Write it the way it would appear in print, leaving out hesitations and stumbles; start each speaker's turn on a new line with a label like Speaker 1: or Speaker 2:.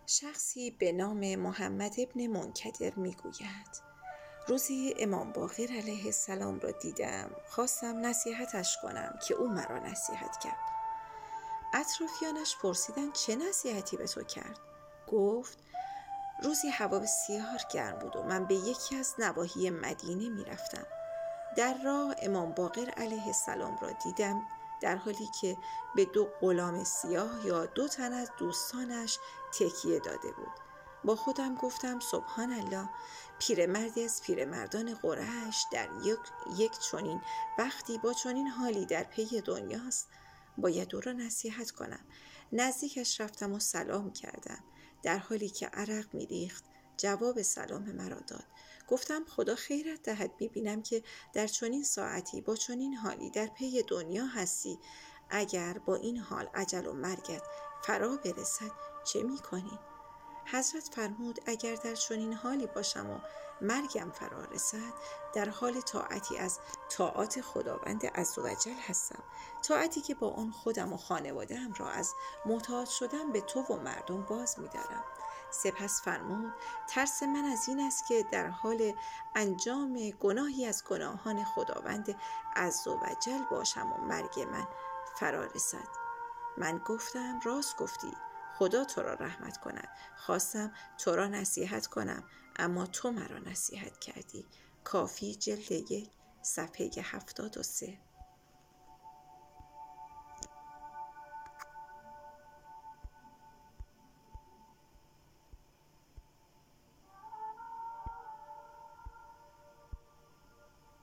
Speaker 1: شخصی به نام محمد ابن منکدر میگوید روزی امام باقر علیه السلام را دیدم، خواستم نصیحتش کنم که او مرا نصیحت کرد. اطرافیانش پرسیدند چه نصیحتی به تو کرد؟ گفت روزی هوا بسیار گرم بود و من به یکی از نواحی مدینه میرفتم. در راه امام باقر علیه السلام را دیدم در حالی که به 2 غلام سیاه یا 2 تن از دوستانش تکیه داده بود. با خودم گفتم سبحان الله، پیرمردی از پیرمردان قریش در یک چنین وقتی با چنین حالی در پی دنیاست، باید او را نصیحت کنم. نزدیکش رفتم و سلام کردم. در حالی که عرق می‌ریخت جواب سلام مرا داد. گفتم خدا خیرت دهد، می‌بینم که در چنین ساعتی با چنین حالی در پی دنیا هستی. اگر با این حال اجل و مرگت فرا برسد چه می‌کنی؟ حضرت فرمود اگر در چنین حالی باشم و مرگم فرا رسد، در حال طاعتی از طاعات خداوند عزوجل هستم، طاعتی که با آن خودم و خانواده‌ام را از محتاج شدن به تو و مردم باز می‌دارم. سپس فرمود ترس من از این است که در حال انجام گناهی از گناهان خداوند عزوجل باشم و مرگ من فرا رسد. من گفتم راست گفتی، خدا تو را رحمت کند. خواستم تو را نصیحت کنم اما تو مرا نصیحت کردی. کافی جلد 1 صفحه 73.